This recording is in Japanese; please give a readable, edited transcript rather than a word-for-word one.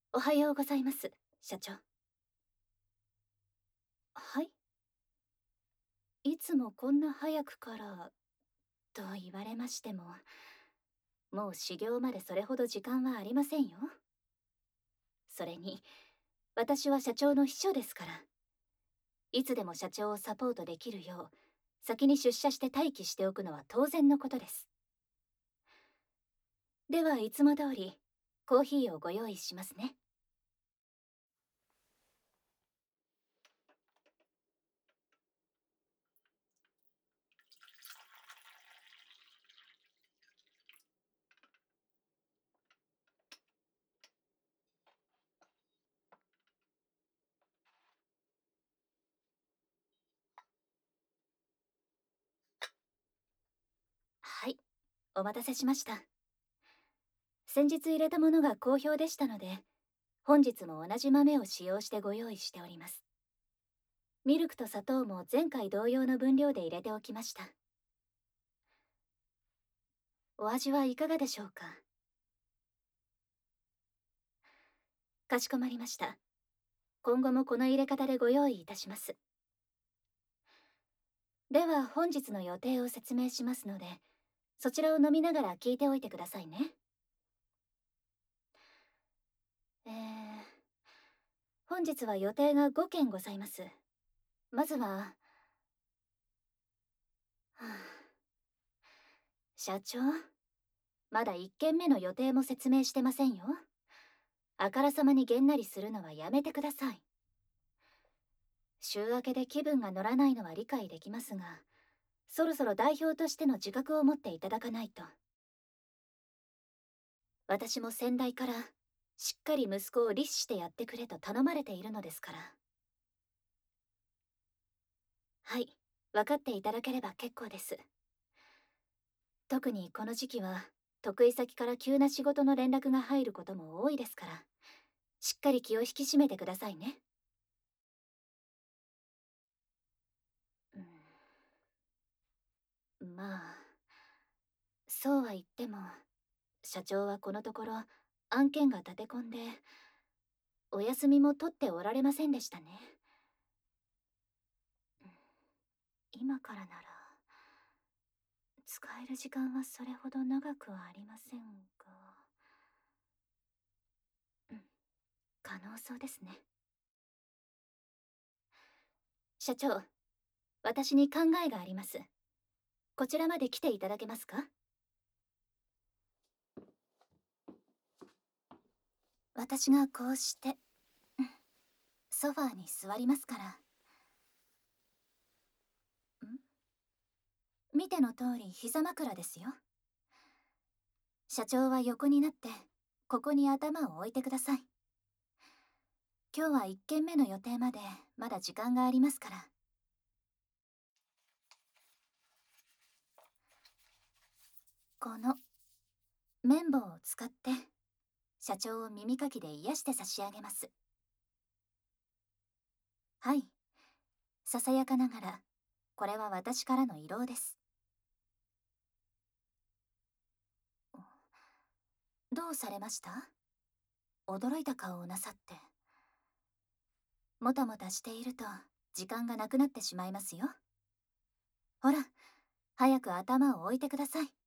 おはようございます、社長。はい。いつもこんな早くからと言われましても、もう修行までそれほど時間はありませんよ。それに、私は社長の秘書ですから、いつでも社長をサポートできるよう、先に出社して待機しておくのは当然のことです。ではいつも通り、コーヒーをご用意しますね。はい、お待たせしました。先日入れたものが好評でしたので、本日も同じ豆を使用してご用意しております。ミルクと砂糖も前回同様の分量で入れておきました。お味はいかがでしょうか？かしこまりました。今後もこの入れ方でご用意いたします。では本日の予定を説明しますので、そちらを飲みながら聞いておいてくださいね。えー、本日は予定が5件ございます。まずは、はあ、社長、まだ1件目の予定も説明してませんよ。あからさまにげんなりするのはやめてください。週明けで気分が乗らないのは理解できますが、そろそろ代表としての自覚を持っていただかないと。私も先代からしっかり息子を律してやってくれと頼まれているのですから。はい、分かっていただければ結構です。特にこの時期は得意先から急な仕事の連絡が入ることも多いですから、しっかり気を引き締めてくださいね。まあ、そうは言っても、社長はこのところ案件が立て込んで、お休みも取っておられませんでしたね。今からなら、使える時間はそれほど長くはありませんが、うん、可能そうですね。社長、私に考えがあります。こちらまで来ていただけますか？私がこうして、ソファーに座りますから。見ての通り膝枕ですよ。社長は横になって、ここに頭を置いてください。今日は1件目の予定までまだ時間がありますから。この綿棒を使って、社長を耳かきで癒して差し上げます。はい。ささやかながら、これは私からの慰労です。どうされました？驚いた顔をなさって。もたもたしていると、時間がなくなってしまいますよ。ほら、早く頭を置いてください。